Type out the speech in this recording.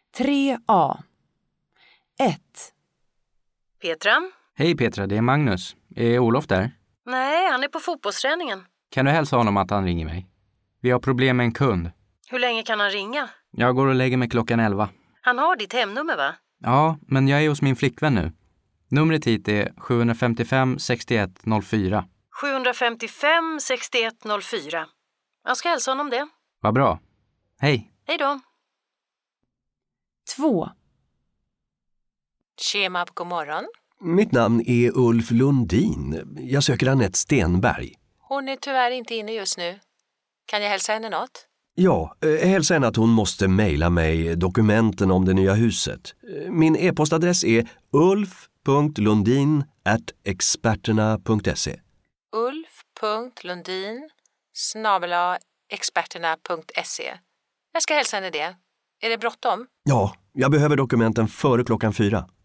3A. 1. Petra? Hej Petra, det är Magnus. Är Olof där? Nej, han är på fotbollsträningen. Kan du hälsa honom att han ringer mig? Vi har problem med en kund. Hur länge kan han ringa? Jag går och lägger mig klockan 11. Han har ditt hemnummer, va? Ja, men jag är hos min flickvän nu. Numret hit är 755 61 04. 755 61 04. Jag ska hälsa honom det. Vad bra. Hej. Hej då. 2. Tjema, god morgon. Mitt namn är Ulf Lundin. Jag söker Anette Stenberg. Hon är tyvärr inte inne just nu. Kan jag hälsa henne något? Ja, hälsa henne att hon måste mejla mig dokumenten om det nya huset. Min e-postadress är ulf.lundin@experterna.se. ulf.lundin@experterna.se. Jag ska hälsa henne det. Är det bråttom? Ja, jag behöver dokumenten före klockan 4.